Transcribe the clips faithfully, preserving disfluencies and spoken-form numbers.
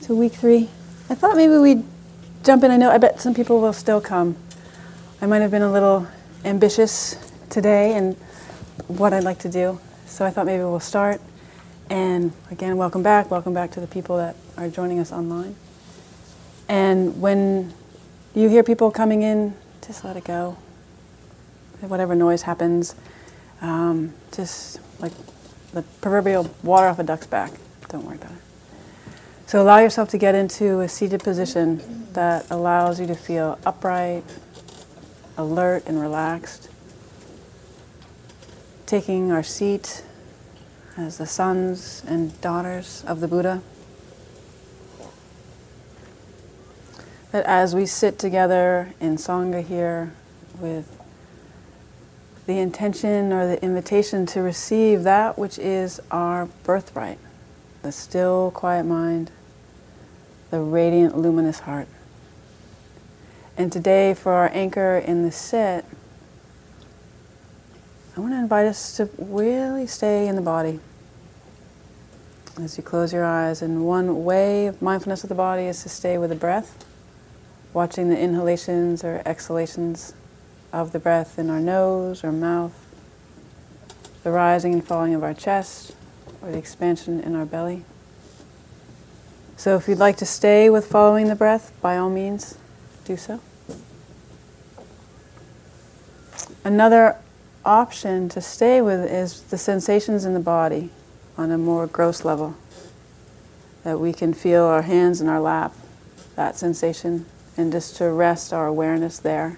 to week three. I thought maybe we'd jump in. I know, I bet some people will still come. I might have been a little ambitious today in what I'd like to do. So I thought maybe we'll start. And again, welcome back. Welcome back to the people that are joining us online. And when you hear people coming in, just let it go. Whatever noise happens, um, just like the proverbial water off a duck's back. Don't worry about it. So allow yourself to get into a seated position that allows you to feel upright, alert, and relaxed. Taking our seat as the sons and daughters of the Buddha. That as we sit together in Sangha here with the intention or the invitation to receive that which is our birthright, the still, quiet mind, the radiant, luminous heart. And today, for our anchor in the sit, I want to invite us to really stay in the body. As you close your eyes, and one way of mindfulness of the body is to stay with the breath, watching the inhalations or exhalations of the breath in our nose or mouth, the rising and falling of our chest, or the expansion in our belly. So if you'd like to stay with following the breath, by all means, do so. Another option to stay with is the sensations in the body on a more gross level. That we can feel our hands in our lap, that sensation, and just to rest our awareness there.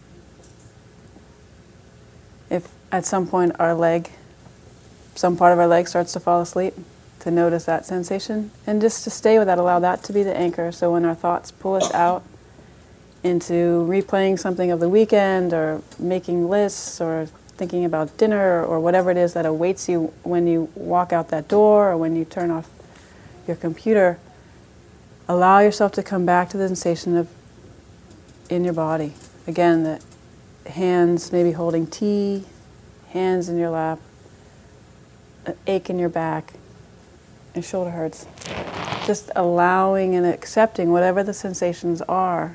If at some point our leg, some part of our leg starts to fall asleep, to notice that sensation, and just to stay with that, allow that to be the anchor, so when our thoughts pull us out into replaying something of the weekend, or making lists, or thinking about dinner, or whatever it is that awaits you when you walk out that door, or when you turn off your computer, allow yourself to come back to the sensation of in your body. Again, the hands maybe holding tea, hands in your lap, an ache in your back, and shoulder hurts. Just allowing and accepting whatever the sensations are.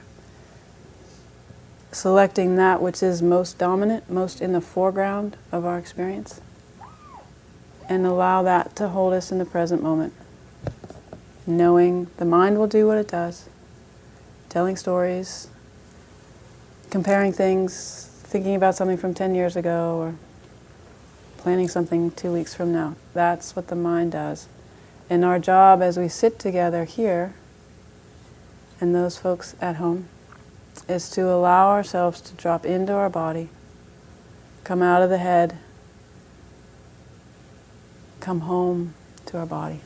Selecting that which is most dominant, most in the foreground of our experience. And allow that to hold us in the present moment. Knowing the mind will do what it does. Telling stories, comparing things, thinking about something from ten years ago, or planning something two weeks from now. That's what the mind does. And our job as we sit together here, and those folks at home, is to allow ourselves to drop into our body, come out of the head, come home to our body.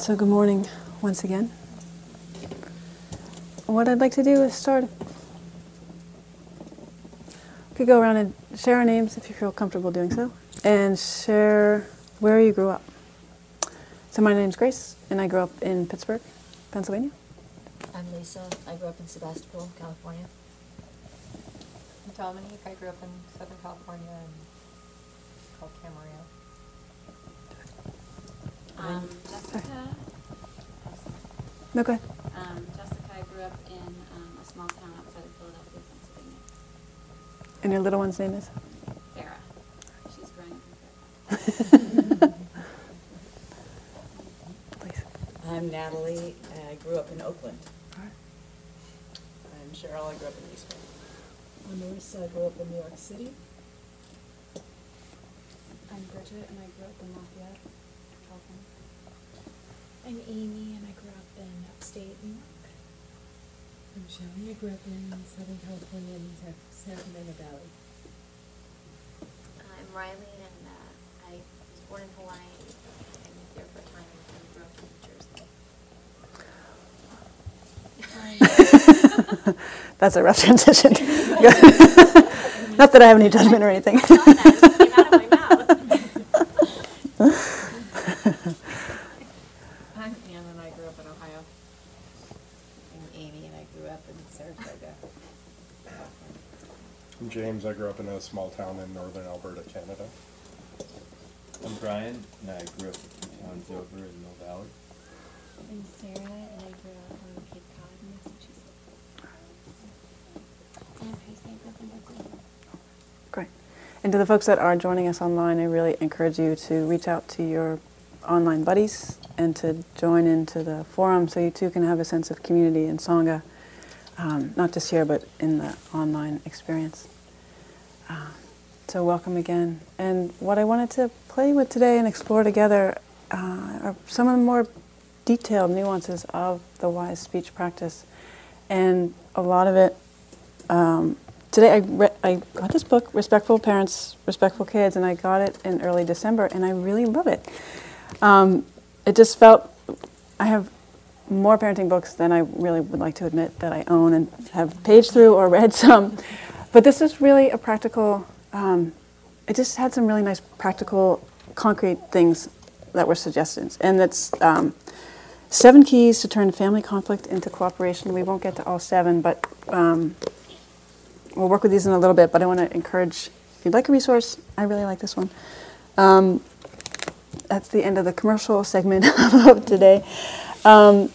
So good morning once again. What I'd like to do is start. We could go around and share our names if you feel comfortable doing so, and share where you grew up. So my name's Grace, and I grew up in Pittsburgh, Pennsylvania. I'm Lisa. I grew up in Sebastopol, California. I'm Dominique. I grew up in Southern California and called Camarillo. Um, Jessica. No, go ahead. Um, Jessica, I grew up in um, a small town outside of Philadelphia, Pennsylvania. And your little one's name is? Sarah. She's growing up in Fairfax. Please. I'm Natalie. I grew up in Oakland. I'm Cheryl. I grew up in East Bay. I'm Marissa. I grew up in New York City. I'm Bridget, and I grew up in Lafayette, California. I'm Amy, and I grew up in upstate New York. I'm Shelly. I grew up in Southern California in San San Fernando Valley. I'm Riley, and uh, I was born in Hawaii. I moved there for a time and grew up in New Jersey. That's a rough transition. Not that I have any judgment or anything. I thought that. It just came out of my mouth. I'm Ann, and I grew up in Ohio. I'm Amy, and I grew up in Saratoga. I'm James. I grew up in a small town in northern Alberta, Canada. I'm Brian, and I grew up in two towns over in Mill Valley. I'm Sarah, and I grew up on Cape Cod, Massachusetts. I'm Tracy. I grew up in Brooklyn. Great. And to the folks that are joining us online, I really encourage you to reach out to your online buddies and to join into the forum so you too can have a sense of community and Sangha, um, not just here, but in the online experience. Uh, so welcome again. And what I wanted to play with today and explore together uh, are some of the more detailed nuances of the wise speech practice. And a lot of it, um, today I, re- I got this book, Respectful Parents, Respectful Kids, and I got it in early December, and I really love it. Um, it just felt, I have more parenting books than I really would like to admit that I own and have paged through or read some, but this is really a practical, um, it just had some really nice practical, concrete things that were suggestions, and that's um, seven keys to turn family conflict into cooperation. We won't get to all seven, but um, we'll work with these in a little bit, but I want to encourage, if you'd like a resource, I really like this one. Um, that's the end of the commercial segment of today. Um,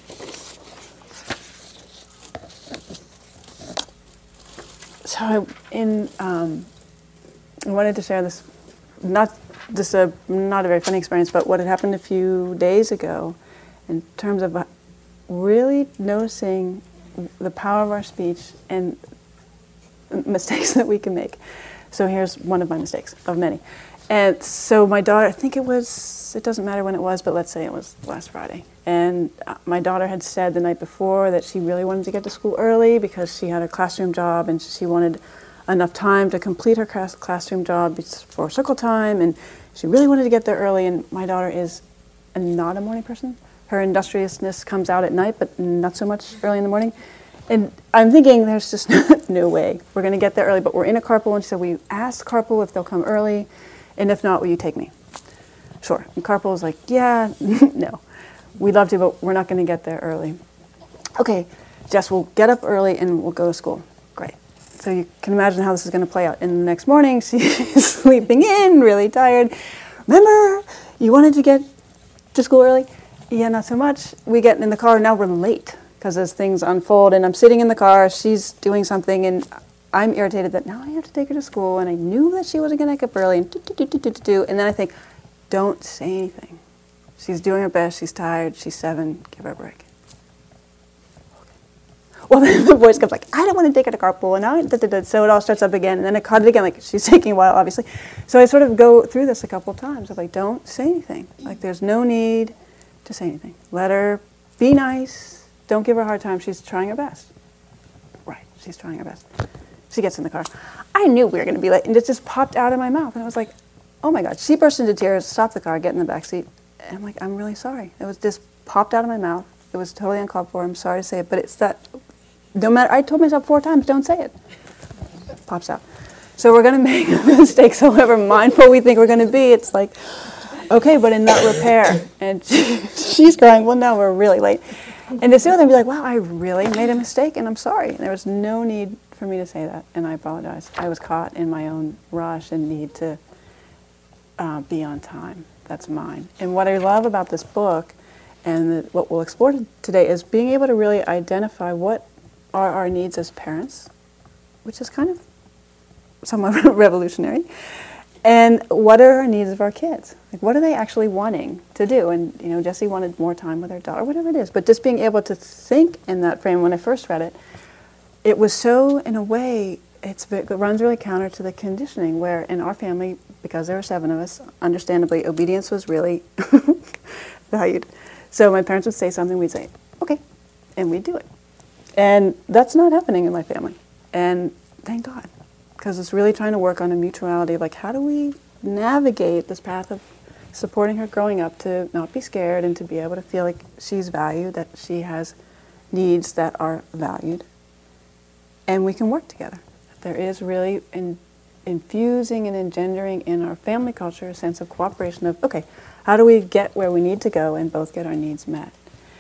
so I, in, um, I wanted to share this, not just a, not a very funny experience, but what had happened a few days ago in terms of really noticing the power of our speech and mistakes that we can make. So here's one of my mistakes, of many. And so my daughter, I think it was, it doesn't matter when it was, but let's say it was last Friday. And uh, my daughter had said the night before that she really wanted to get to school early because she had a classroom job and she wanted enough time to complete her class- classroom job for circle time, and she really wanted to get there early. And my daughter is a, not a morning person. Her industriousness comes out at night, but not so much early in the morning. And I'm thinking there's just no way we're going to get there early, but we're in a carpool, and she said, we asked carpool if they'll come early, and if not, will you take me? Sure. And carpool is like, yeah, no. We'd love to, but we're not going to get there early. Okay, Jess, we'll get up early and we'll go to school. Great. So you can imagine how this is going to play out. And the next morning, she's sleeping in, really tired. Remember, you wanted to get to school early? Yeah, not so much. We get in the car, now we're late. Because as things unfold, and I'm sitting in the car, she's doing something, and I'm irritated that now I have to take her to school, and I knew that she wasn't going to get up early, and do, do, do, do, do, do, and then I think, don't say anything. She's doing her best, she's tired, she's seven, give her a break. Okay. Well, then the voice comes like, I don't want to take her to carpool, and now, da, da, da. So it all starts up again, and then I caught it again, like she's taking a while, obviously. So I sort of go through this a couple times, of like, don't say anything. Like, there's no need to say anything. Let her be nice. Don't give her a hard time. She's trying her best. Right. She's trying her best. She gets in the car. I knew we were going to be late, and it just popped out of my mouth. And I was like, oh my God. She burst into tears, stopped the car, get in the back seat. And I'm like, I'm really sorry. It was just popped out of my mouth. It was totally uncalled for. I'm sorry to say it, but it's that. No matter. I told myself four times, don't say it. Pops out. So we're going to make mistakes, however mindful we think we're going to be. It's like, okay, but in that repair, and she, she's crying. Well, now we're really late. And to sit with her and be like, wow, I really made a mistake, and I'm sorry. And there was no need for me to say that, and I apologize. I was caught in my own rush and need to uh, be on time. That's mine. And what I love about this book, and the, what we'll explore today, is being able to really identify what are our needs as parents, which is kind of somewhat revolutionary, and what are our needs of our kids? Like, what are they actually wanting to do? And, you know, Jessie wanted more time with her daughter, whatever it is. But just being able to think in that frame, when I first read it, it was so, in a way, it's, it runs really counter to the conditioning, where in our family, because there were seven of us, understandably, obedience was really valued. So my parents would say something, we'd say, okay, and we'd do it. And that's not happening in my family. And thank God, because it's really trying to work on a mutuality of, like, how do we navigate this path of supporting her growing up to not be scared and to be able to feel like she's valued, that she has needs that are valued, and we can work together. There is really in, infusing and engendering in our family culture a sense of cooperation of, okay, how do we get where we need to go and both get our needs met?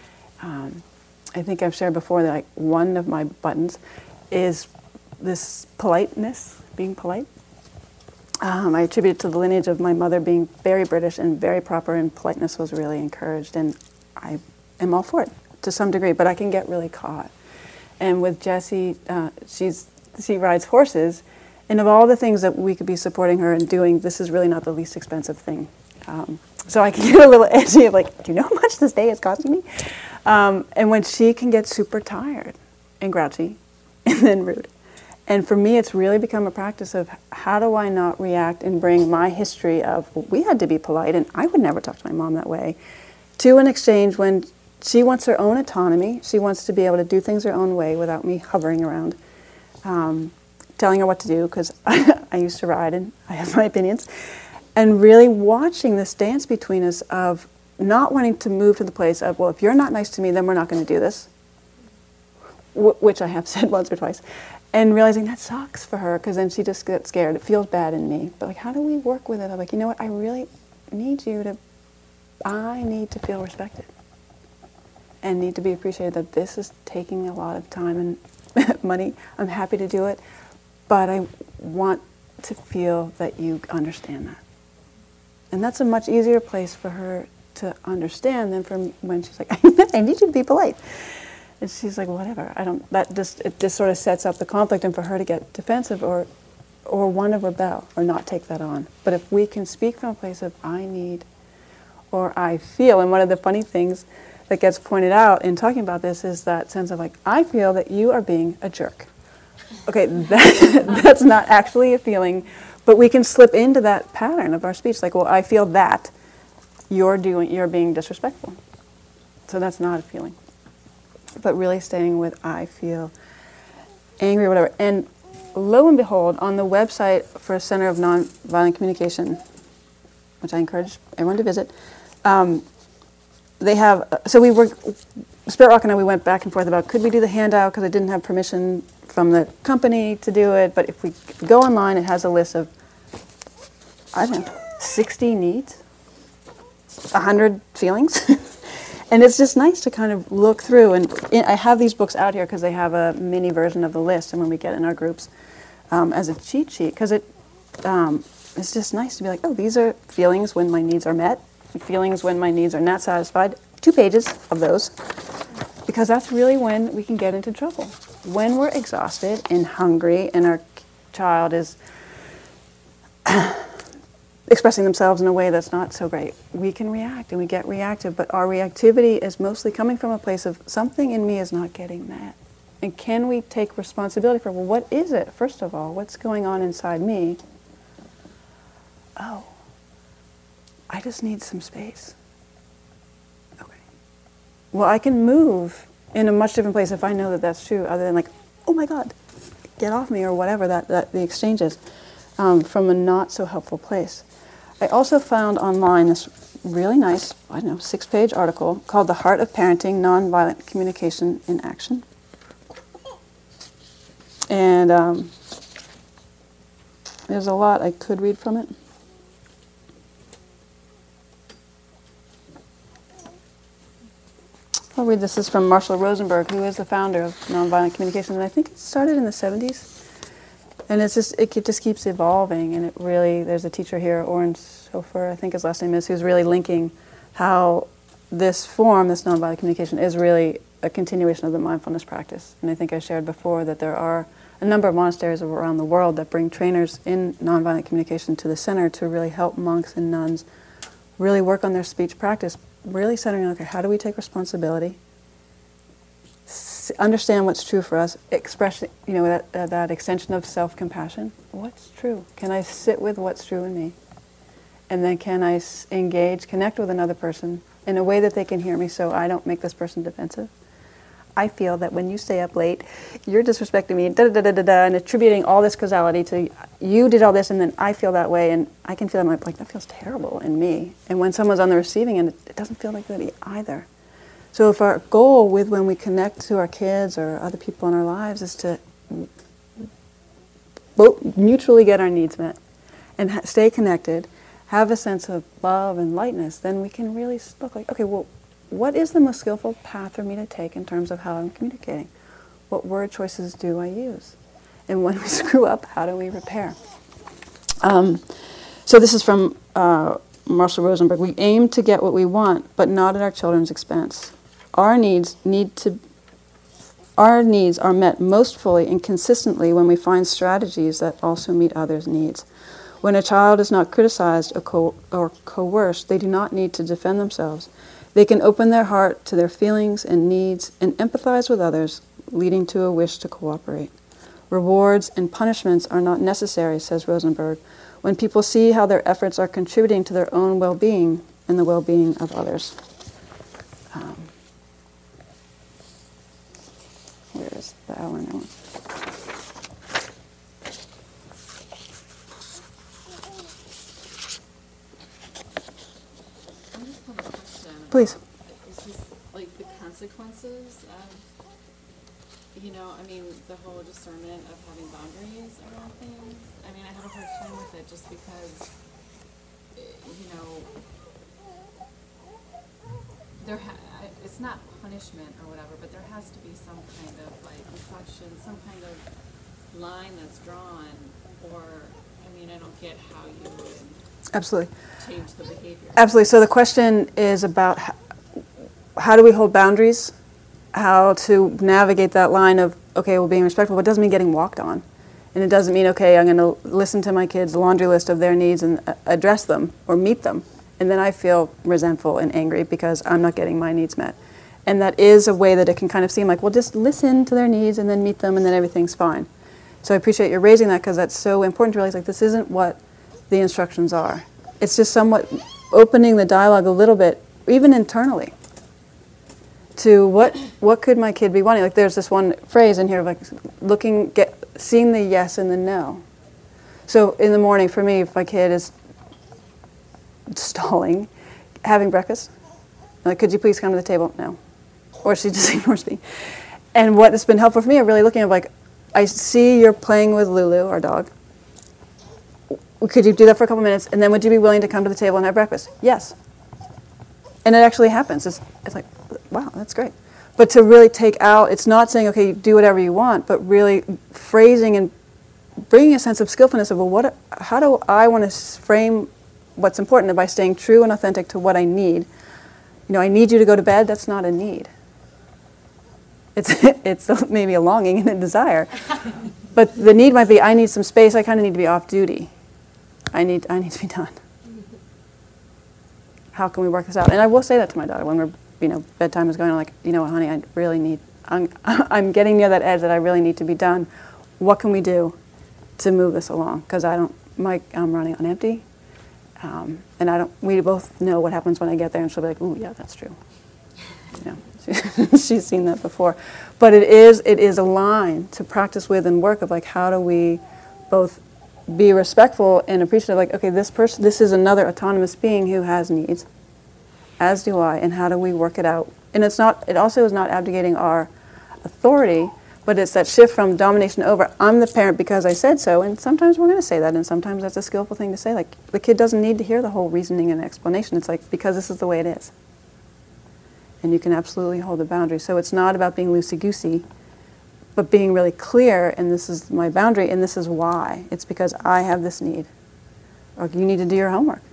Um, I think I've shared before that, like, one of my buttons is this politeness, being polite. Um, I attribute it to the lineage of my mother being very British and very proper, and politeness was really encouraged, and I am all for it to some degree, but I can get really caught. And with Jessie, uh, she's, she rides horses, and of all the things that we could be supporting her and doing, this is really not the least expensive thing. Um, so I can get a little edgy of, like, do you know how much this day is costing me? Um, and when she can get super tired and grouchy and then rude. And for me, it's really become a practice of, how do I not react and bring my history of, well, we had to be polite, and I would never talk to my mom that way, to an exchange when she wants her own autonomy. She wants to be able to do things her own way without me hovering around, um, telling her what to do, because I, I used to ride and I have my opinions. And really watching this dance between us of not wanting to move to the place of, well, if you're not nice to me, then we're not going to do this, w which I have said once or twice. And realizing that sucks for her, because then she just gets scared. It feels bad in me. But, like, how do we work with it? I'm like, you know what, I really need you to, I need to feel respected. And need to be appreciated that this is taking a lot of time and money. I'm happy to do it. But I want to feel that you understand that. And that's a much easier place for her to understand than from when she's like, I need you to be polite. And she's like, whatever, I don't, that just, it just sort of sets up the conflict, and for her to get defensive or, or want to rebel or not take that on. But if we can speak from a place of, I need, or I feel, and one of the funny things that gets pointed out in talking about this is that sense of, like, I feel that you are being a jerk. Okay, that, that's not actually a feeling, but we can slip into that pattern of our speech, like, well, I feel that you're doing, you're being disrespectful. So that's not a feeling. But really staying with, I feel angry or whatever. And lo and behold, on the website for Center of Nonviolent Communication, which I encourage everyone to visit, um, they have, so we were, Spirit Rock and I, we went back and forth about, could we do the handout, because I didn't have permission from the company to do it, but if we, if we go online, it has a list of, I don't know, sixty needs, one hundred feelings. And it's just nice to kind of look through, and in, I have these books out here because they have a mini version of the list, and when we get in our groups um, as a cheat sheet, because it, um, it's just nice to be like, oh, these are feelings when my needs are met, feelings when my needs are not satisfied, two pages of those, because that's really when we can get into trouble. When we're exhausted and hungry and our child is expressing themselves in a way that's not so great, we can react and we get reactive, but our reactivity is mostly coming from a place of something in me is not getting met. And can we take responsibility for, well, what is it, first of all? What's going on inside me? Oh, I just need some space. Okay. Well, I can move in a much different place if I know that that's true, other than like, oh my God, get off me, or whatever that, that the exchange is, um, from a not so helpful place. I also found online this really nice, I don't know, six-page article called The Heart of Parenting, Nonviolent Communication in Action. And um, there's a lot I could read from it. I'll read this. This is from Marshall Rosenberg, who is the founder of Nonviolent Communication, and I think it started in the seventies. And it's just, it just keeps evolving, and it really, there's a teacher here, Oren Sofer, I think his last name is, who's really linking how this form, this nonviolent communication, is really a continuation of the mindfulness practice. And I think I shared before that there are a number of monasteries around the world that bring trainers in nonviolent communication to the center to really help monks and nuns really work on their speech practice, really centering on, okay, how do we take responsibility, understand what's true for us, express, you know, that, uh, that extension of self-compassion. What's true? Can I sit with what's true in me? And then can I s- engage, connect with another person in a way that they can hear me so I don't make this person defensive? I feel that when you stay up late, you're disrespecting me, da da da da da, and attributing all this causality to you did all this, and then I feel that way, and I can feel that, like, that feels terrible in me. And when someone's on the receiving end, it, it doesn't feel like that either. So if our goal with when we connect to our kids or other people in our lives is to both mutually get our needs met and ha- stay connected, have a sense of love and lightness, then we can really look like, okay, well, what is the most skillful path for me to take in terms of how I'm communicating? What word choices do I use? And when we screw up, how do we repair? Um, so this is from uh, Marshall Rosenberg. We aim to get what we want, but not at our children's expense. Our needs need to our needs are met most fully and consistently when we find strategies that also meet others' needs. When a child is not criticized or, co- or coerced, they do not need to defend themselves. They can open their heart to their feelings and needs and empathize with others, leading to a wish to cooperate. Rewards and punishments are not necessary, says Rosenberg, when people see how their efforts are contributing to their own well-being and the well-being of others. Um, where is the Eleanor one? I just have a question. Please. Is this like the consequences of, you know, I mean, the whole discernment of having boundaries around things? I mean, I have a hard time with it just because, eh, you know, there ha- I- it's not punishment or whatever, but there has to be some kind of like reflection, some kind of line that's drawn, or, I mean, I don't get how you would Absolutely. change the behavior. Absolutely. So the question is about how, how do we hold boundaries? How to navigate that line of, okay, well, being respectful, but it doesn't mean getting walked on. And it doesn't mean, okay, I'm going to listen to my kids' laundry list of their needs and uh, address them or meet them. And then I feel resentful and angry because I'm not getting my needs met. And that is a way that it can kind of seem like, well, just listen to their needs and then meet them and then everything's fine. So I appreciate you raising that because that's so important to realize, like, this isn't what the instructions are. It's just somewhat opening the dialogue a little bit, even internally, to what what could my kid be wanting. Like there's this one phrase in here of like looking, get, seeing the yes and the no. So in the morning for me, if my kid is stalling, having breakfast, like, could you please come to the table? No. Or she just ignores me. And what has been helpful for me, I'm really looking at like, I see you're playing with Lulu, our dog. Could you do that for a couple minutes, and then would you be willing to come to the table and have breakfast? Yes. And it actually happens. It's, it's like, wow, that's great. But to really take out, it's not saying, okay, do whatever you want, but really phrasing and bringing a sense of skillfulness of, well, what, how do I want to frame what's important by staying true and authentic to what I need. You know, I need you to go to bed, that's not a need. It's, it's maybe a longing and a desire. But the need might be, I need some space, I kind of need to be off duty. I need, I need to be done. How can we work this out? And I will say that to my daughter when we're, you know, bedtime is going on, like, you know what, honey, I really need, I'm, I'm getting near that edge that I really need to be done. What can we do to move this along? Because I don't, my, I'm running on empty. Um, and I don't, we both know what happens when I get there, and she'll be like, ooh, yeah, that's true. You know, she, she's seen that before. But it is, it is a line to practice with and work of, like, how do we both be respectful and appreciative, like, okay, this person, this is another autonomous being who has needs, as do I, and how do we work it out? And it's not, it also is not abdicating our authority, but it's that shift from domination over, I'm the parent because I said so, and sometimes we're going to say that, and sometimes that's a skillful thing to say. Like, the kid doesn't need to hear the whole reasoning and explanation. It's like, because this is the way it is. And you can absolutely hold the boundary. So it's not about being loosey-goosey, but being really clear, and this is my boundary, and this is why. It's because I have this need. Or you need to do your homework.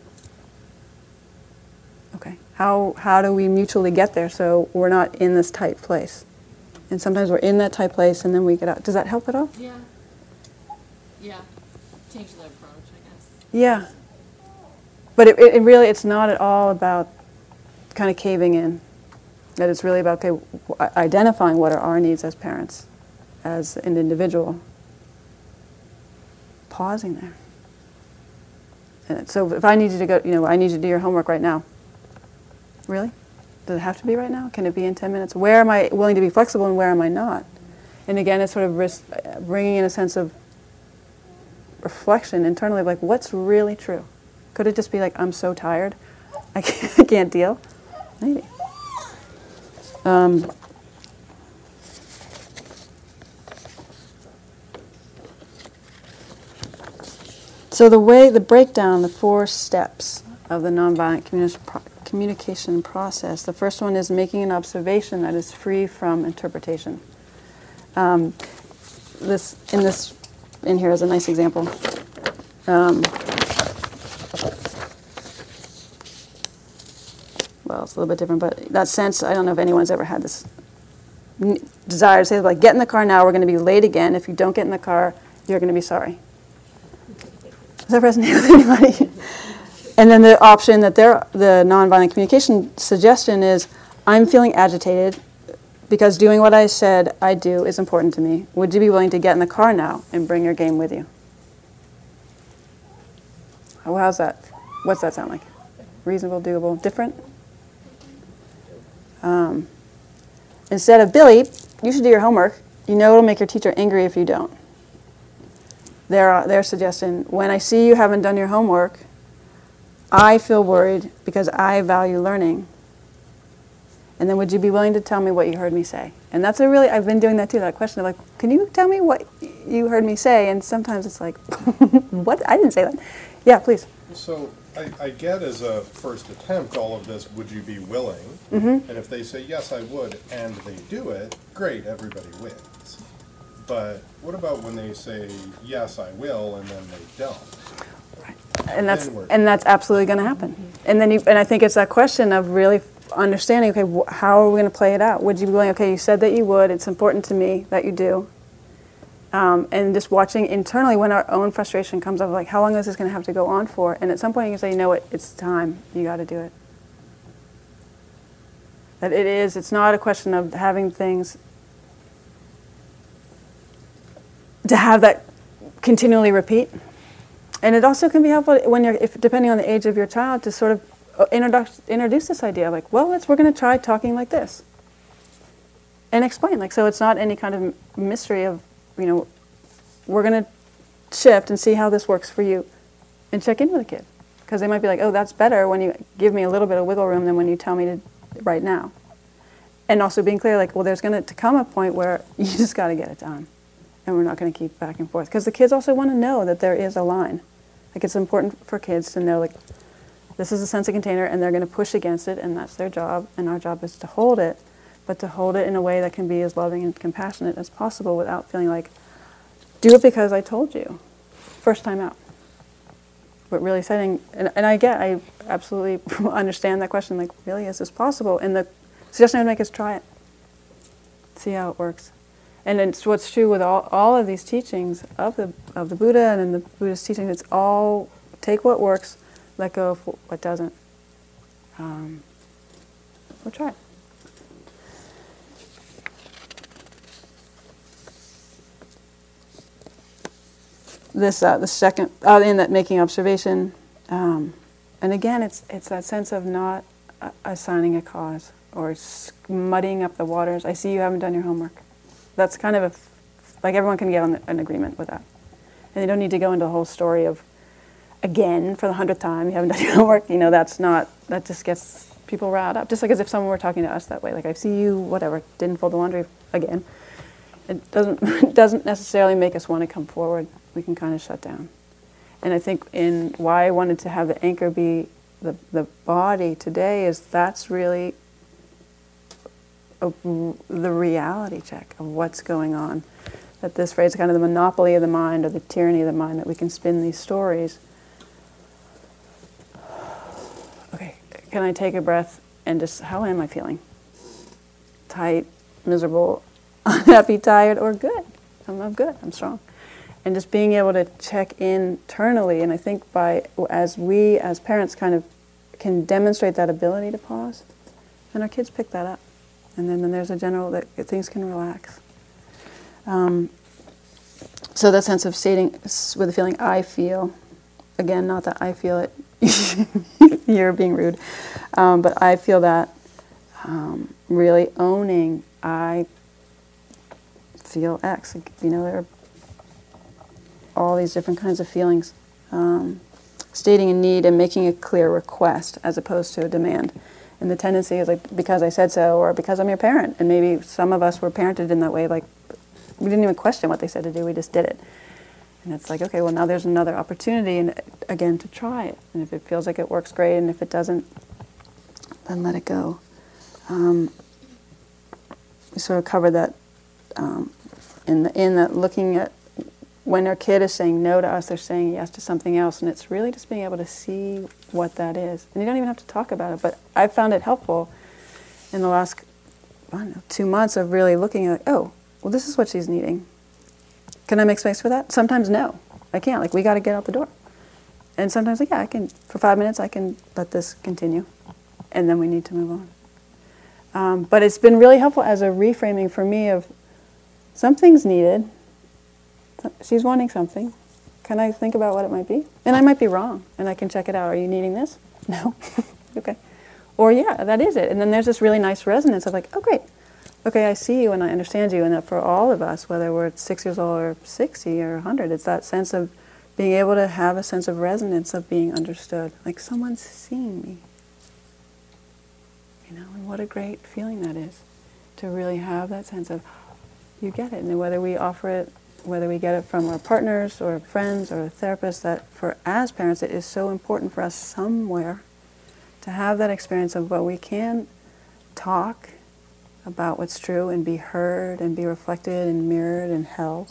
Okay. How, how do we mutually get there so we're not in this tight place? And sometimes we're in that tight place and then we get out. Does that help at all? Yeah. Yeah. Change the approach, I guess. Yeah. But it, it really, it's not at all about kind of caving in. That it's really about, okay, w- identifying what are our needs as parents, as an individual. Pausing there. And so if I need you to go, you know, I need you to do your homework right now. Really? Does it have to be right now? Can it be in ten minutes? Where am I willing to be flexible and where am I not? And again, it's sort of risk, bringing in a sense of reflection internally, like what's really true? Could it just be like, I'm so tired, I can't, I can't deal? Maybe. Um, so the way, the breakdown, the four steps of the nonviolent communi- pro- communication process. The first one is making an observation that is free from interpretation. Um, this in this in here is a nice example. Um, well, it's a little bit different, but that sense, I don't know if anyone's ever had this n- desire to say, like, get in the car now, we're going to be late again. If you don't get in the car, you're going to be sorry. Does that resonate with anybody? And then the option that they're, the nonviolent communication suggestion is, I'm feeling agitated because doing what I said I do is important to me. Would you be willing to get in the car now and bring your game with you? How, how's that? What's that sound like? Reasonable, doable, different? Um, instead of, Billy, you should do your homework. You know it'll make your teacher angry if you don't. Their, their suggestion, when I see you haven't done your homework, I feel worried because I value learning. And then would you be willing to tell me what you heard me say? And that's a really, I've been doing that too, that question of like, can you tell me what you heard me say? And sometimes it's like, what? I didn't say that. Yeah, please. So I, I get as a first attempt all of this, would you be willing? Mm-hmm. And if they say, yes, I would, and they do it, great, everybody wins. But what about when they say, yes, I will, and then they don't? And that's Inward. and that's absolutely going to happen. And then you, and I think it's that question of really understanding. Okay, wh- how are we going to play it out? Would you be willing? Okay, you said that you would. It's important to me that you do. Um, and just watching internally when our own frustration comes up, like how long is this going to have to go on for? And at some point you can say, you know what, it's time. You got to do it. That it is. It's not a question of having things to have that continually repeat. And it also can be helpful when you're, if, depending on the age of your child, to sort of introduce, introduce this idea, like, well, let's, we're going to try talking like this. And explain, like, so it's not any kind of mystery of, you know, we're going to shift and see how this works for you. And check in with the kid. Because they might be like, oh, that's better when you give me a little bit of wiggle room than when you tell me to right now. And also being clear, like, well, there's going to come a point where you just got to get it done. And we're not going to keep back and forth. Because the kids also want to know that there is a line. Like, it's important for kids to know, like, this is a sensory container, and they're going to push against it, and that's their job, and our job is to hold it, but to hold it in a way that can be as loving and compassionate as possible without feeling like, do it because I told you, first time out. But really saying, and, and I get, I absolutely understand that question, like, really, is this possible? And the suggestion I would make is try it. See how it works. And it's what's true with all, all of these teachings of the of the Buddha and in the Buddhist teachings. It's all take what works, let go of what doesn't. Um, we'll try it. This uh, the second uh, in that making observation, um, and again, it's it's that sense of not uh, assigning a cause or muddying up the waters. I see you haven't done your homework. That's kind of a, like everyone can get on the, an agreement with that. And they don't need to go into a whole story of, again, for the hundredth time, you haven't done your homework. You know, that's not, that just gets people riled up, just like as if someone were talking to us that way. Like, I see you, whatever, didn't fold the laundry again. It doesn't, it doesn't necessarily make us want to come forward. We can kind of shut down. And I think in why I wanted to have the anchor be the, the body today is that's really a, the reality check of what's going on. That this phrase, kind of the monopoly of the mind or the tyranny of the mind, that we can spin these stories. Okay, can I take a breath and just, how am I feeling? Tight, miserable, unhappy, tired, or good? I'm, I'm good, I'm strong. And just being able to check internally, and I think by, as we as parents kind of can demonstrate that ability to pause, then our kids pick that up. And then, then there's a general, that things can relax. Um, so that sense of stating with the feeling I feel, again, not that I feel it, you're being rude, um, but I feel that um, really owning I feel X. You know, there are all these different kinds of feelings. Um, stating a need and making a clear request as opposed to a demand. And the tendency is like, because I said so, or because I'm your parent. And maybe some of us were parented in that way, like, we didn't even question what they said to do, we just did it. And it's like, okay, well now there's another opportunity, and again, to try it. And if it feels like it works, great, and if it doesn't, then let it go. Um, we sort of covered that um, in, the, in that looking at when our kid is saying no to us, they're saying yes to something else, and it's really just being able to see what that is. And you don't even have to talk about it, but I found it helpful in the last, I don't know, two months of really looking at, oh, well, this is what she's needing. Can I make space for that? Sometimes no, I can't. Like, we got to get out the door. And sometimes, like, yeah, I can, for five minutes, I can let this continue. And then we need to move on. Um, but it's been really helpful as a reframing for me of something's needed. She's wanting something. Can I think about what it might be? And I might be wrong, and I can check it out. Are you needing this? No. Okay. Or, yeah, that is it. And then there's this really nice resonance of like, oh, great. Okay, I see you and I understand you, and that for all of us, whether we're six years old or sixty or a hundred, it's that sense of being able to have a sense of resonance of being understood. Like, someone's seeing me. You know, and what a great feeling that is, to really have that sense of, you get it. And whether we offer it, whether we get it from our partners or friends or a therapist, that for as parents, it is so important for us somewhere to have that experience of, well, we can talk about what's true and be heard and be reflected and mirrored and held.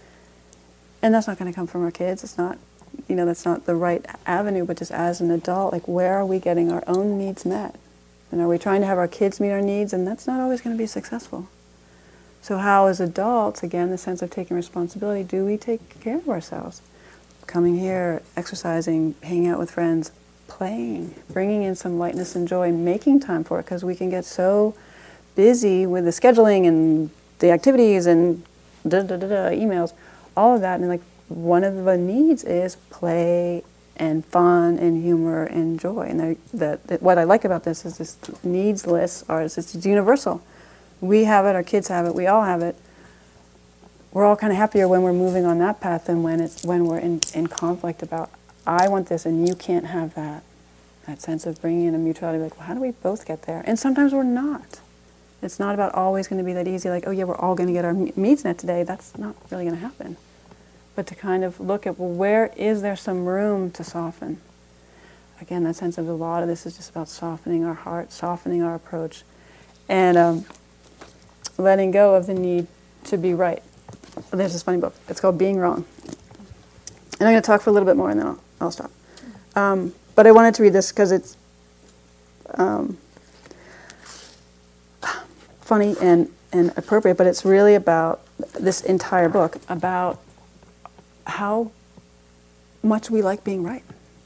And that's not going to come from our kids. It's not, you know, that's not the right avenue, but just as an adult, like, where are we getting our own needs met? And are we trying to have our kids meet our needs? And that's not always going to be successful. So how, as adults, again, the sense of taking responsibility, do we take care of ourselves? Coming here, exercising, hanging out with friends, playing, bringing in some lightness and joy, making time for it, because we can get so busy with the scheduling and the activities and da da da da emails, all of that, and like one of the needs is play and fun and humor and joy. And the, the, what I like about this is this needs list, or it's, it's universal. We have it, our kids have it, we all have it. We're all kind of happier when we're moving on that path than when it's when we're in, in conflict about, I want this and you can't have that. That sense of bringing in a mutuality, like, well, how do we both get there? And sometimes we're not. It's not about always going to be that easy, like, oh yeah, we're all going to get our needs met today. That's not really going to happen. But to kind of look at, well, where is there some room to soften? Again, that sense of a lot of this is just about softening our heart, softening our approach, and um, letting go of the need to be right. There's this funny book. It's called Being Wrong. And I'm going to talk for a little bit more and then I'll, I'll stop. Um, but I wanted to read this because it's um, funny and, and appropriate, but it's really about this entire book, about how much we like being right.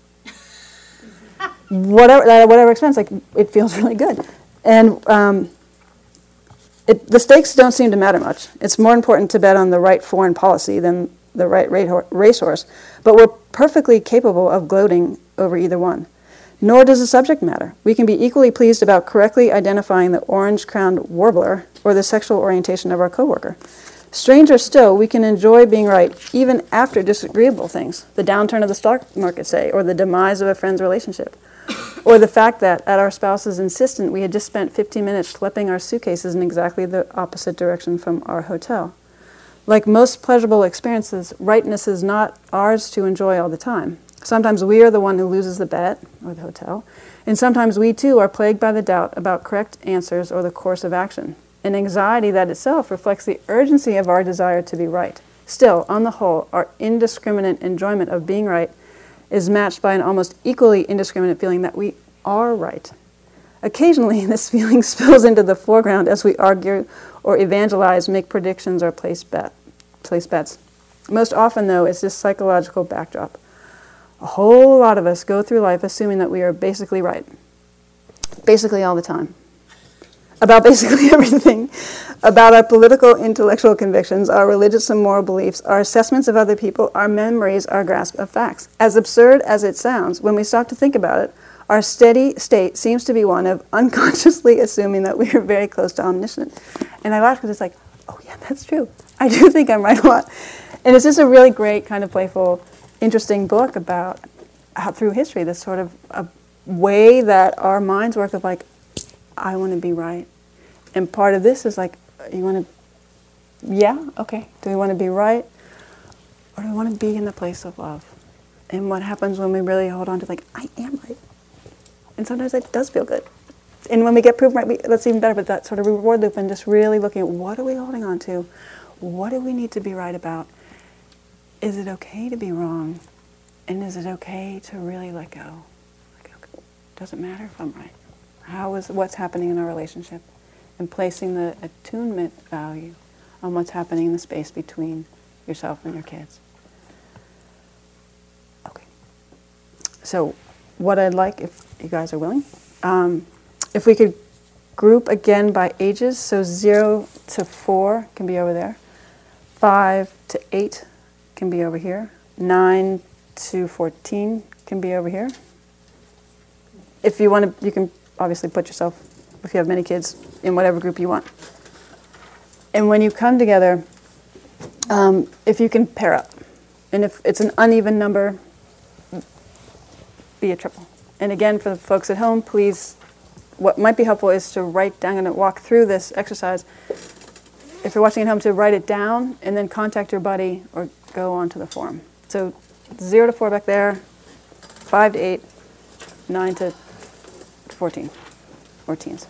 whatever, at whatever expense, like, it feels really good. And um, it, the stakes don't seem to matter much. It's more important to bet on the right foreign policy than the right racehorse, but we're perfectly capable of gloating over either one. Nor does the subject matter. We can be equally pleased about correctly identifying the orange-crowned warbler or the sexual orientation of our coworker. Stranger still, we can enjoy being right even after disagreeable things, the downturn of the stock market, say, or the demise of a friend's relationship, or the fact that, at our spouse's insistence, we had just spent fifteen minutes schlepping our suitcases in exactly the opposite direction from our hotel. Like most pleasurable experiences, rightness is not ours to enjoy all the time. Sometimes we are the one who loses the bet, or the hotel, and sometimes we too are plagued by the doubt about correct answers or the course of action, an anxiety that itself reflects the urgency of our desire to be right. Still, on the whole, our indiscriminate enjoyment of being right is matched by an almost equally indiscriminate feeling that we are right. Occasionally, this feeling spills into the foreground as we argue or evangelize, make predictions, or place, bet, place bets. Most often, though, it's this psychological backdrop. A whole lot of us go through life assuming that we are basically right, basically all the time, about basically everything, about our political, intellectual convictions, our religious and moral beliefs, our assessments of other people, our memories, our grasp of facts. As absurd as it sounds, when we stop to think about it, our steady state seems to be one of unconsciously assuming that we are very close to omniscient. And I laugh because it's like, oh yeah, that's true. I do think I'm right a lot. And it's just a really great kind of playful, interesting book about how through history, this sort of a way that our minds work of like, I want to be right. And part of this is like, you want to, yeah, okay. Do we want to be right? Or do we want to be in the place of love? And what happens when we really hold on to like, I am right. And sometimes it does feel good. And when we get proven right, we, that's even better, but that sort of reward loop and just really looking at what are we holding on to? What do we need to be right about? Is it okay to be wrong? And is it okay to really let go? Like, okay, doesn't matter if I'm right. How is what's happening in our relationship? And placing the attunement value on what's happening in the space between yourself and your kids. Okay. So what I'd like, if you guys are willing, um, if we could group again by ages, so zero to four can be over there, five to eight can be over here, nine to fourteen can be over here. If you want to, you can obviously put yourself, if you have many kids, in whatever group you want. And when you come together, um, if you can pair up, and if it's an uneven number, be a triple. And again, for the folks at home, please, what might be helpful is to write down, I'm going to walk through this exercise. If you're watching at home, to write it down and then contact your buddy or go onto the forum. So zero to four back there, five to eight, nine to fourteen, or teens.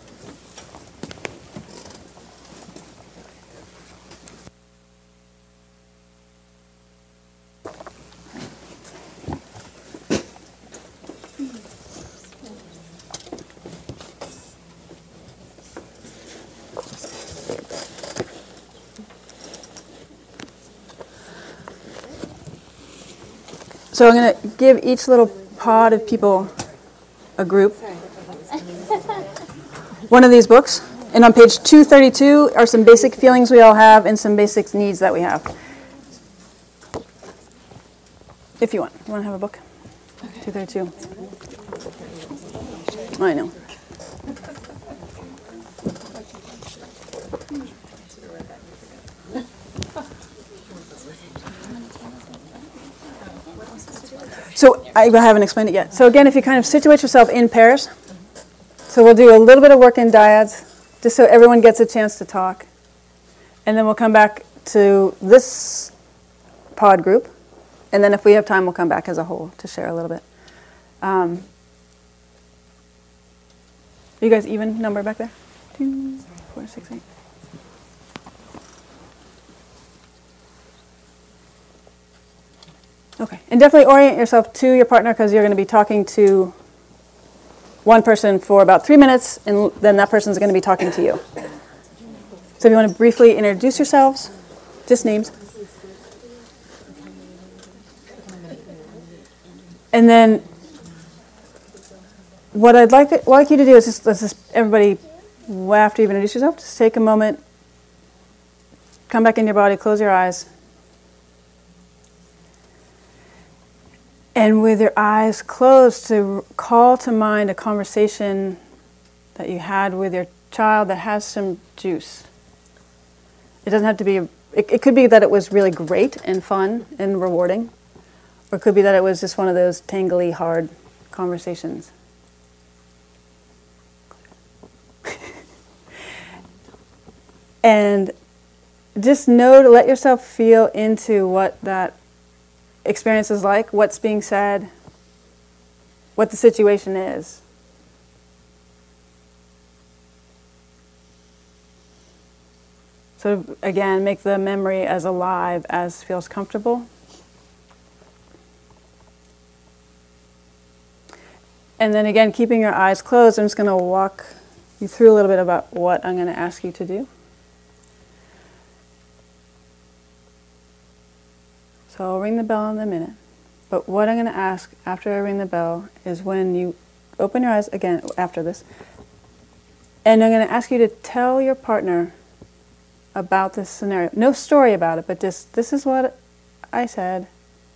So I'm going to give each little pod of people a group. One of these books. And on page two thirty-two are some basic feelings we all have and some basic needs that we have. If you want. You want to have a book? Okay. two thirty-two. I know. So I haven't explained it yet. So again, if you kind of situate yourself in pairs, so we'll do a little bit of work in dyads, just so everyone gets a chance to talk. And then we'll come back to this pod group. And then if we have time, we'll come back as a whole to share a little bit. Um, are you guys even number back there? Two, four, six, eight. Okay, and definitely orient yourself to your partner because you're going to be talking to one person for about three minutes, and then that person's going to be talking to you. So if you want to briefly introduce yourselves, just names. And then what I'd like, like you to do is just, let's just, everybody, after you've introduced yourself, just take a moment, come back in your body, close your eyes. And with your eyes closed, to call to mind a conversation that you had with your child that has some juice. It doesn't have to be, it, it could be that it was really great and fun and rewarding, or it could be that it was just one of those tangly, hard conversations. And just know to let yourself feel into what that experience is like, what's being said, what the situation is. So again, make the memory as alive as feels comfortable. And then again, keeping your eyes closed, I'm just going to walk you through a little bit about what I'm going to ask you to do. So I'll ring the bell in a minute. But what I'm going to ask after I ring the bell is when you open your eyes again after this, and I'm going to ask you to tell your partner about this scenario. No story about it, but just, this is what I said.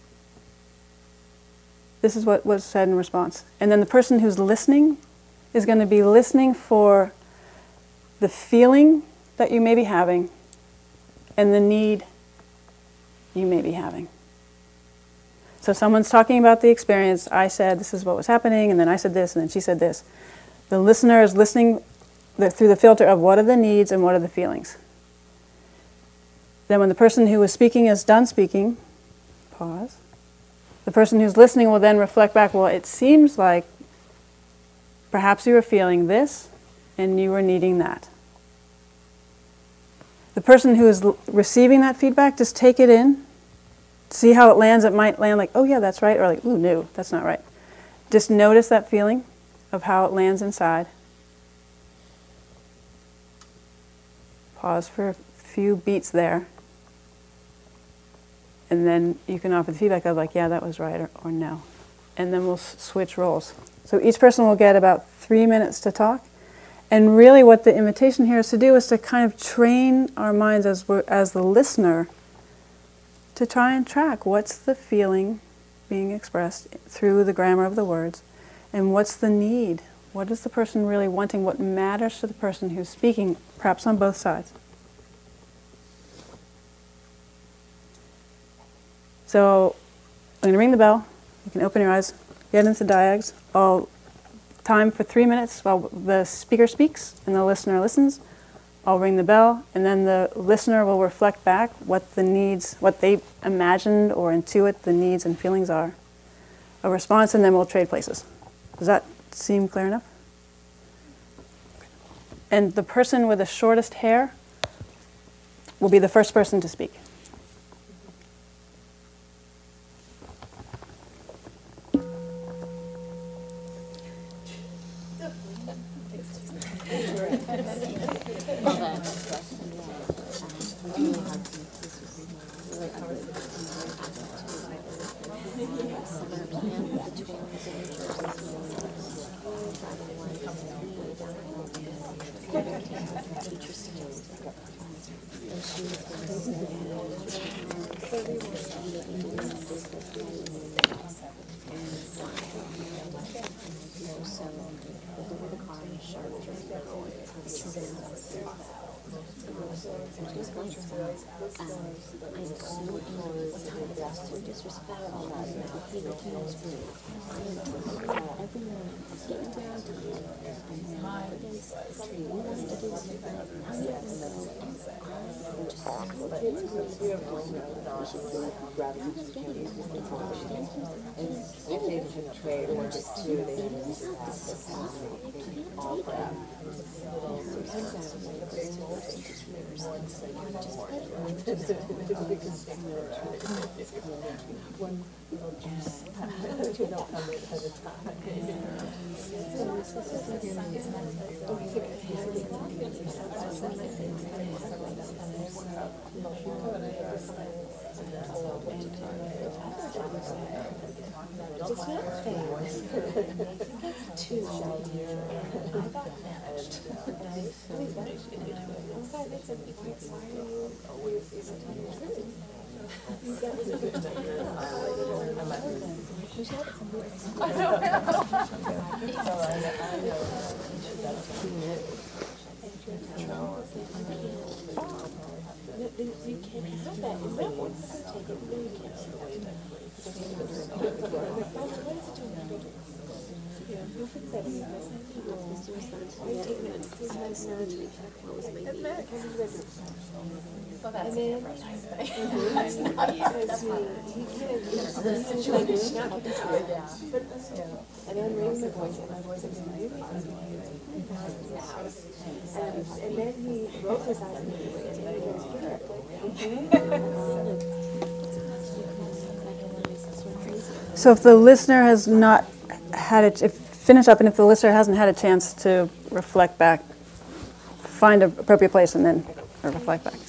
This is what was said in response. And then the person who's listening is going to be listening for the feeling that you may be having and the need you may be having. So someone's talking about the experience. I said this is what was happening, and then I said this, and then she said this. The listener is listening the, through the filter of what are the needs and what are the feelings. Then when the person who was speaking is done speaking, pause. The person who's listening will then reflect back, well, it seems like perhaps you were feeling this and you were needing that. The person who is l- receiving that feedback, just take it in, see how it lands. It might land like, oh yeah, that's right, or like, ooh, no, that's not right. Just notice that feeling of how it lands inside. Pause for a few beats there. And then you can offer the feedback of like, yeah, that was right, or, or no. And then we'll s- switch roles. So each person will get about three minutes to talk. And really what the invitation here is to do is to kind of train our minds as we're, as the listener to try and track what's the feeling being expressed through the grammar of the words, and what's the need. What is the person really wanting? What matters to the person who's speaking, perhaps on both sides. So I'm going to ring the bell. You can open your eyes, get into diags. I'll time for three minutes while the speaker speaks and the listener listens. I'll ring the bell, and then the listener will reflect back what the needs, what they imagined or intuit the needs and feelings are. A response, and then we'll trade places. Does that seem clear enough? And the person with the shortest hair will be the first person to speak. You can't Well, that's a different nice thing. That's not, that's not. The situation. Yeah. And then raised my voice, and my voice is really and, and then he rolled his eyes at me, and then he goes, So if the listener has not had it, if finish up, and if the listener hasn't had a chance to reflect back, find an appropriate place and then reflect back.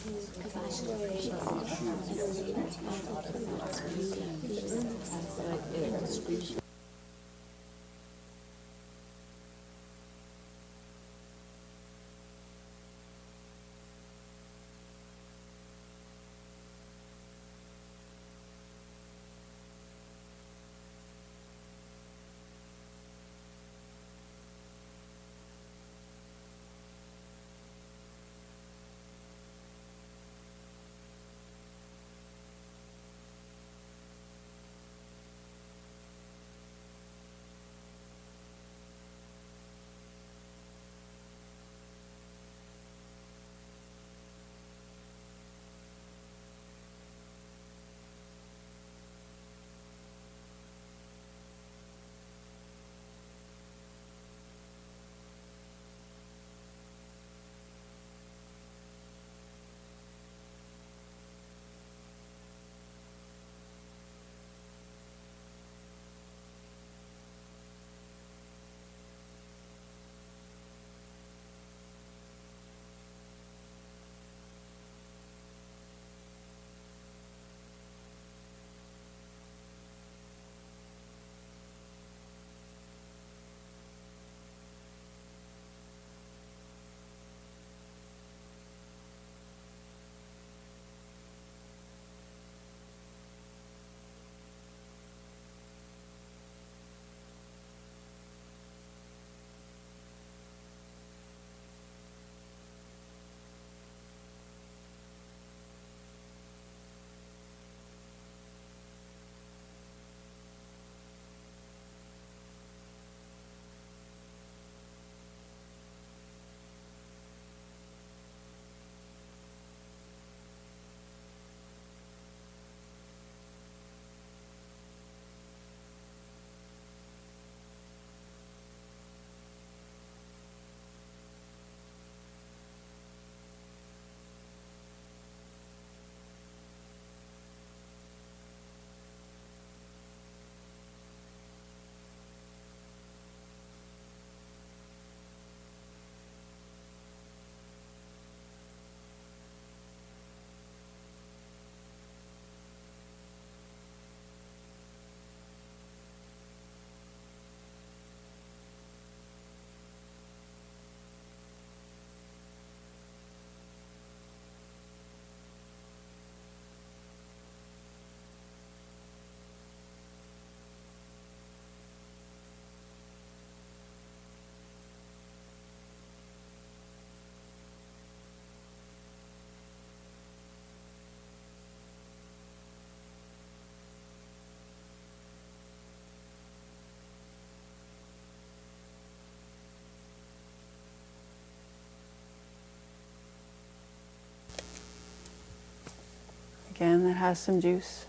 Again, that has some juice.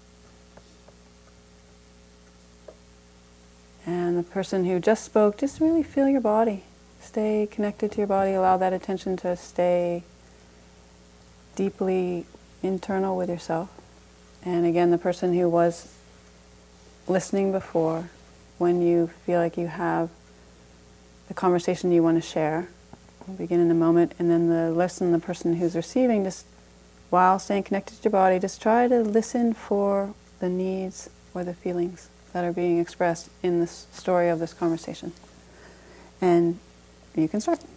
And the person who just spoke, just really feel your body. Stay connected to your body. Allow that attention to stay deeply internal with yourself. And again, the person who was listening before, when you feel like you have the conversation you want to share, we'll begin in a moment. And then the listen, the person who's receiving, just while staying connected to your body, just try to listen for the needs or the feelings that are being expressed in this story of this conversation. And you can start.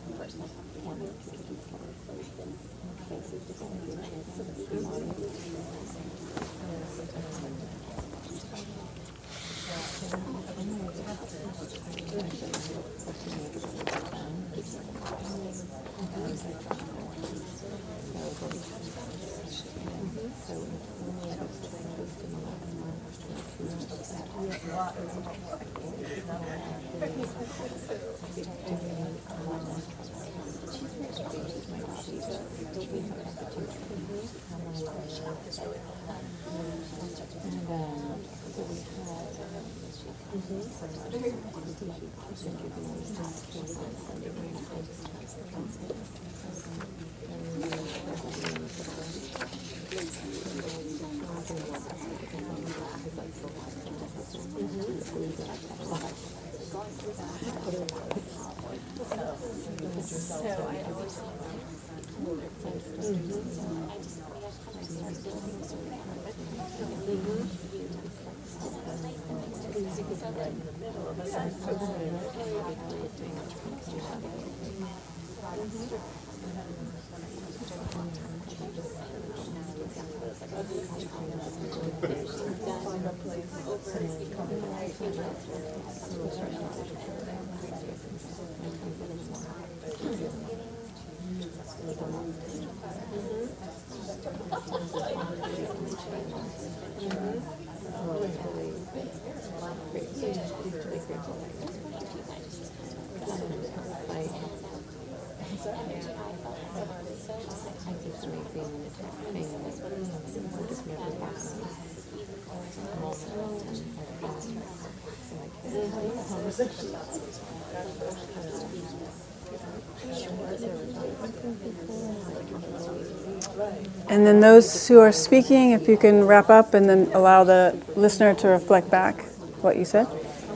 And then those who are speaking, if you can wrap up and then allow the listener to reflect back what you said.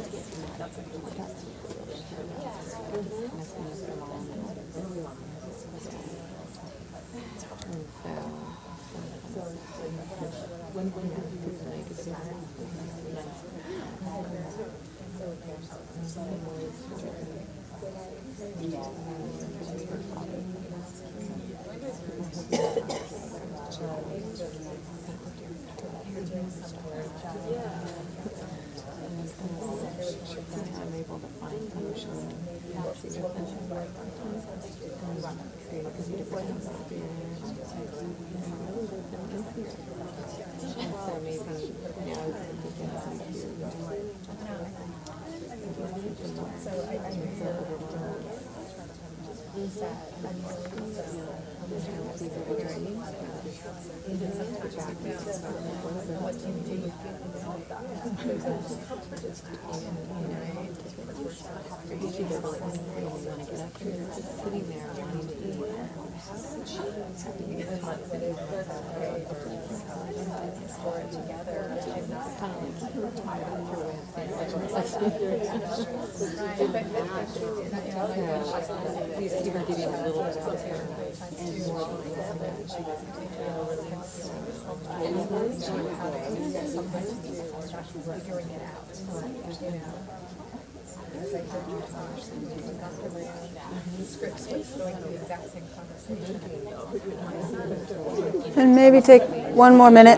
And maybe take one more minute.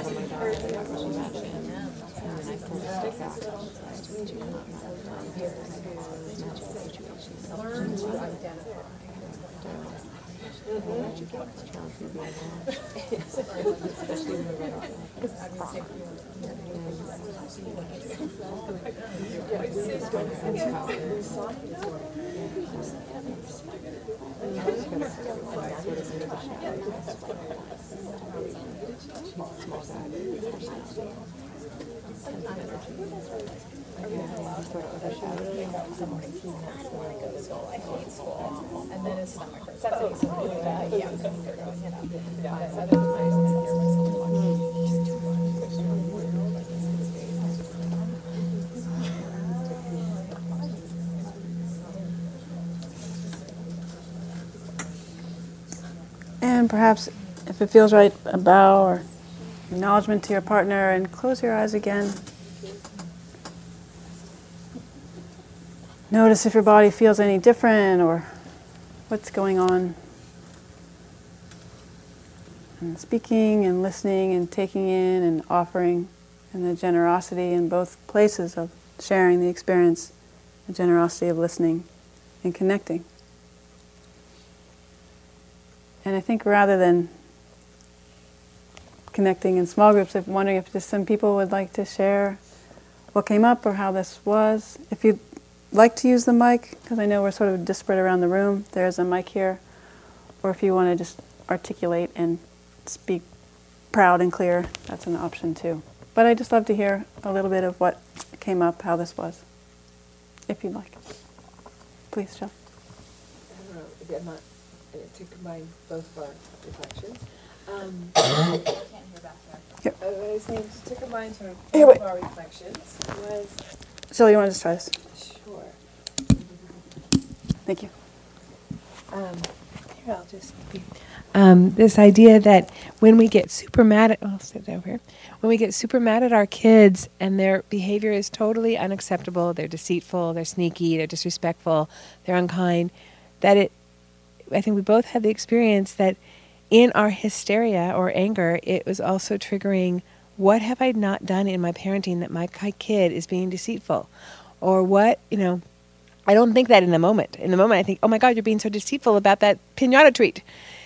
And perhaps, if it feels right, a bow or acknowledgement to your partner, and close your eyes again. Notice if your body feels any different, or what's going on, and speaking and listening and taking in and offering, and the generosity in both places of sharing the experience, the generosity of listening and connecting. And I think rather than connecting in small groups, I'm wondering if just some people would like to share what came up or how this was. If you'd like to use the mic, because I know we're sort of disparate around the room, there's a mic here, or if you want to just articulate and speak proud and clear, that's an option too. But I'd just love to hear a little bit of what came up, how this was, if you'd like. Please, Jill. I don't know, if I'm not, uh, to combine both of our reflections. Um, I can't hear back there. uh, what I was saying, to combine sort of Here, both wait. of our reflections was, Jill, you want to just try this? sure. Thank you. Um, here, I'll just be. Um, this idea that when we get super mad at, I'll sit over here. When we get super mad at our kids and their behavior is totally unacceptable, they're deceitful, they're sneaky, they're disrespectful, they're unkind, that it, I think we both had the experience that in our hysteria or anger, it was also triggering, what have I not done in my parenting that my ki- kid is being deceitful? Or what, you know, I don't think that in the moment. In the moment, I think, oh my God, you're being so deceitful about that piñata treat.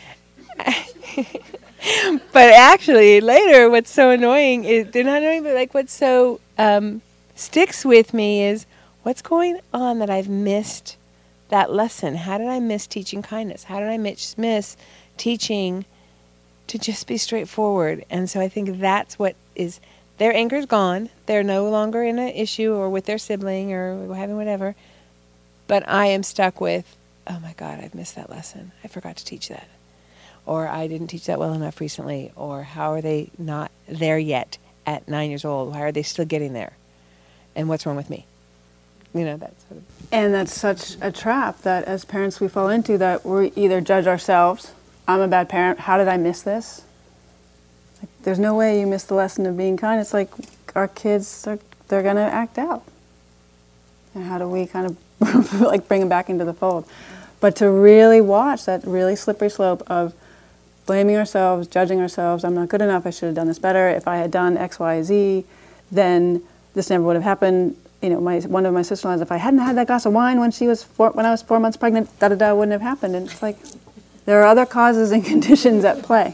But actually, later, what's so annoying is, they're not annoying, but like what's so um, sticks with me is, what's going on that I've missed that lesson? How did I miss teaching kindness? How did I miss, miss teaching to just be straightforward? And so I think that's what is, their anger's gone. They're no longer in an issue or with their sibling or having whatever. But I am stuck with, oh my God, I've missed that lesson. I forgot to teach that. Or I didn't teach that well enough recently. Or how are they not there yet at nine years old? Why are they still getting there? And what's wrong with me? You know, that's sort of. And that's such a trap that as parents we fall into, that we either judge ourselves, I'm a bad parent, how did I miss this? Like, there's no way you miss the lesson of being kind. It's like our kids, are, they're going to act out. And how do we kind of like bring them back into the fold? But to really watch that really slippery slope of blaming ourselves, judging ourselves, I'm not good enough, I should have done this better. If I had done X, Y, Z, then this never would have happened. You know, my one of my sister-in-laws, if I hadn't had that glass of wine when she was four, when I was four months pregnant, da da da, wouldn't have happened. And it's like there are other causes and conditions at play.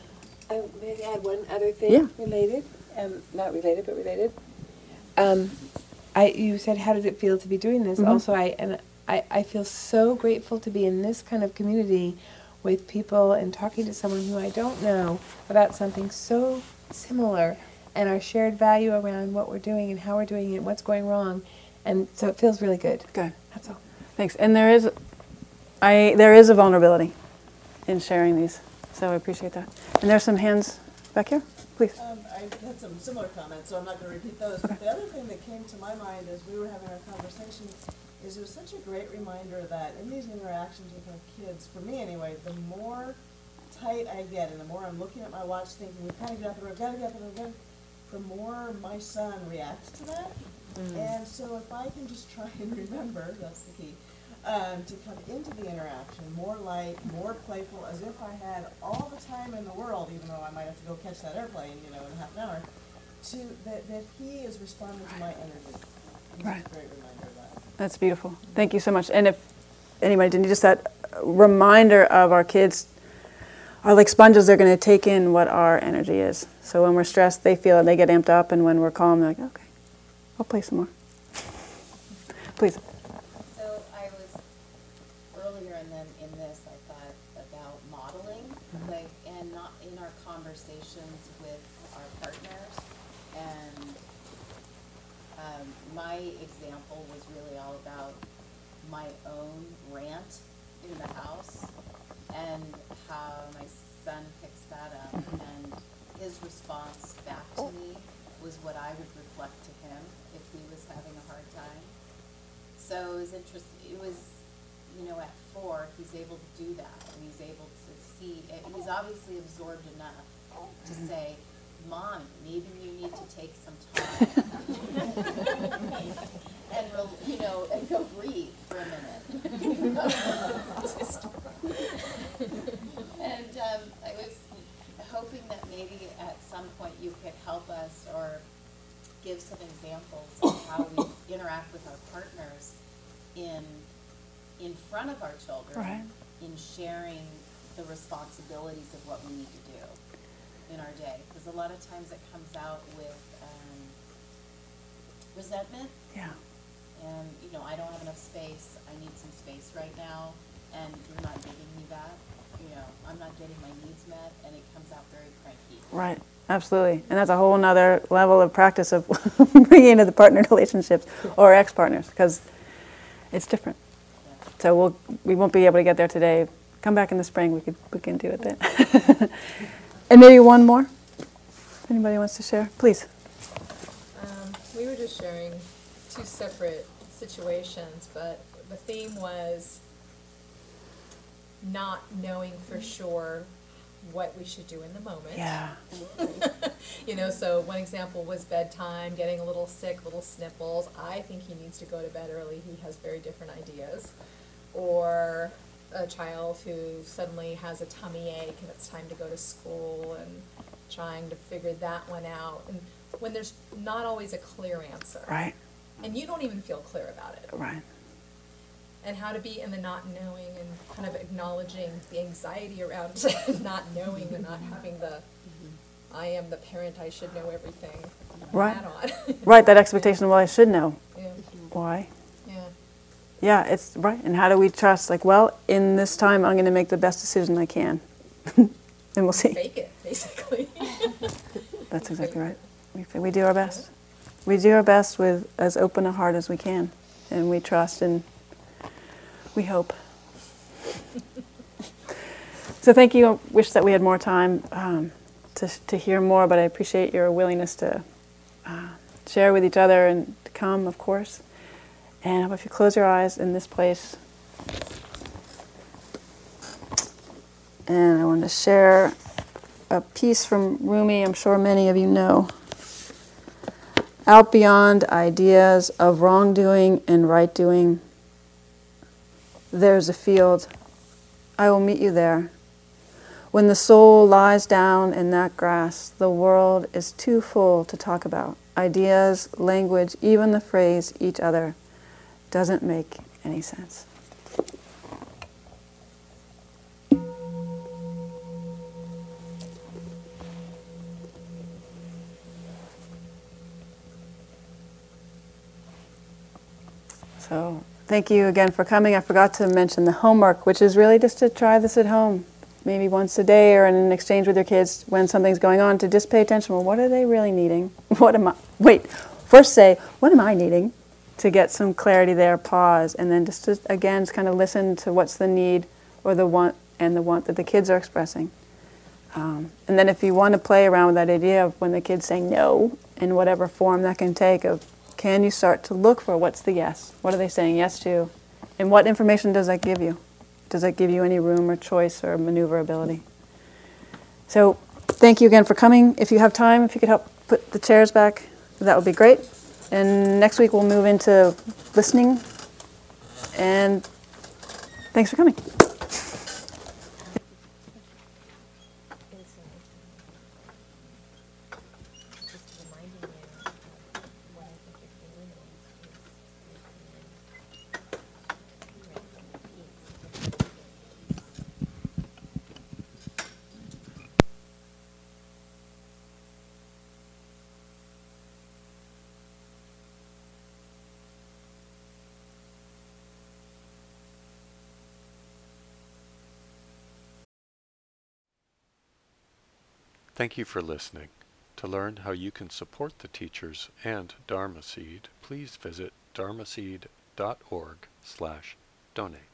I may I add one other thing Yeah. related, um, not related but related. Um, I you said, how does it feel to be doing this? Mhm. Also, I and I, I feel so grateful to be in this kind of community with people and talking to someone who I don't know about something so similar, and our shared value around what we're doing and how we're doing it, and what's going wrong, and so it feels really good. Good. That's all. Thanks. And there is, I there is a vulnerability in sharing these, so I appreciate that. And there's some hands back here, please. Um, I had some similar comments, so I'm not going to repeat those. But the other thing that came to my mind as we were having our conversation is it was such a great reminder that in these interactions with our kids, for me anyway, the more tight I get and the more I'm looking at my watch thinking, we've got to get out the road, got to get out the road, gotta, the more my son reacts to that. Mm. And so if I can just try and remember, that's the key, um, to come into the interaction more light, more playful, as if I had all the time in the world, even though I might have to go catch that airplane, you know, in half an hour, to that, that he is responding to my energy. This Right. is a great reminder of that. That's beautiful. Thank you so much. And if anybody didn't, just that reminder of our kids are like sponges. They're going to take in what our energy is. So when we're stressed, they feel it, they get amped up, and when we're calm, they're like, okay, I'll play some more. Please. So I was, earlier in them, in this, I thought about modeling, like, and not in our conversations with our partners. And um, my example was really all about my own rant in the house and how my son picks that up, and his response back to me was what I would reflect to him if he was having a hard time. So it was interesting. It was, you know, at four, he's able to do that. And he's able to see, and he's obviously absorbed enough to say, Mom, maybe you need to take some time. and, rel- you know, and go breathe for a minute. And um, I was hoping that maybe at some point you could help us or give some examples of how we interact with our partners in in front of our children, Right. in sharing the responsibilities of what we need to do in our day. Because a lot of times it comes out with um, resentment. Yeah. And, you know, I don't have enough space, I need some space right now, and you're not giving me that. You know, I'm not getting my needs met, and it comes out very cranky. Right, absolutely. And that's a whole nother level of practice of bringing into the partner relationships or ex-partners, because it's different. Yeah. So we'll, we won't be able to get there today. Come back in the spring, we, could, we can do it then. And maybe one more? If anybody wants to share, please. Um, we were just sharing two separate situations, but the theme was not knowing for sure what we should do in the moment. Yeah. You know, so one example was bedtime, getting a little sick, little sniffles. I think he needs to go to bed early. He has very different ideas. Or a child who suddenly has a tummy ache and it's time to go to school and trying to figure that one out. And when there's not always a clear answer. Right. And you don't even feel clear about it. Right. And how to be in the not knowing and kind of acknowledging the anxiety around not knowing and not having the, I am the parent, I should know everything. Right. hat on. Right, that expectation, well, I should know. Yeah. Why? Yeah. Yeah, it's right. And how do we trust, like, well, in this time, I'm going to make the best decision I can. And we'll see. Fake it, basically. That's exactly right. We, we do our best. We do our best with as open a heart as we can. And we trust and we hope. So thank you. I wish that we had more time um, to, to hear more, but I appreciate your willingness to uh, share with each other and to come, of course. And how about if you close your eyes in this place. And I want to share a piece from Rumi I'm sure many of you know. Out beyond ideas of wrongdoing and right doing, there's a field. I will meet you there. When the soul lies down in that grass, the world is too full to talk about. Ideas, language, even the phrase each other doesn't make any sense. So thank you again for coming. I forgot to mention the homework, which is really just to try this at home, maybe once a day or in an exchange with your kids when something's going on, to just pay attention. Well, what are they really needing? What am I? Wait, first say, what am I needing? To get some clarity there, pause, and then just to, again, just kind of listen to what's the need or the want and the want that the kids are expressing. Um, and then if you want to play around with that idea of when the kids say no, in whatever form that can take, of can you start to look for what's the yes? What are they saying yes to? And what information does that give you? Does that give you any room or choice or maneuverability? So thank you again for coming. If you have time, if you could help put the chairs back, that would be great. And next week we'll move into listening. And thanks for coming. Thank you for listening. To learn how you can support the teachers and Dharma Seed, please visit dharmaseed dot org slash donate.